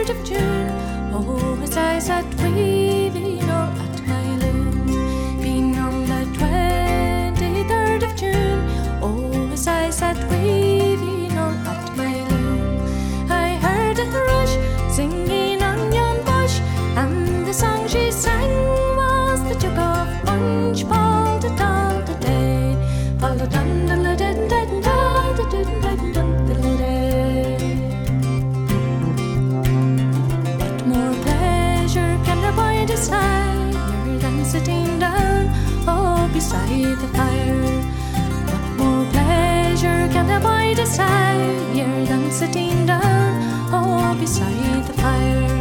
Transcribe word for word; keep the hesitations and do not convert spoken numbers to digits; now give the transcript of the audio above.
twenty-third of June. Oh, as I sat weaving all at my loom, being on the twenty-third of June. Oh, as I sat weaving all at my loom, I heard a thrush singing on yon bush, and the song she sang was the Duke of Punch. Fall da da da day, fall da dun da da da da da da da da da day. What more pleasure can a boy desire than sitting down, oh, beside the fire? What more pleasure can a boy desire than sitting down, oh, beside the fire?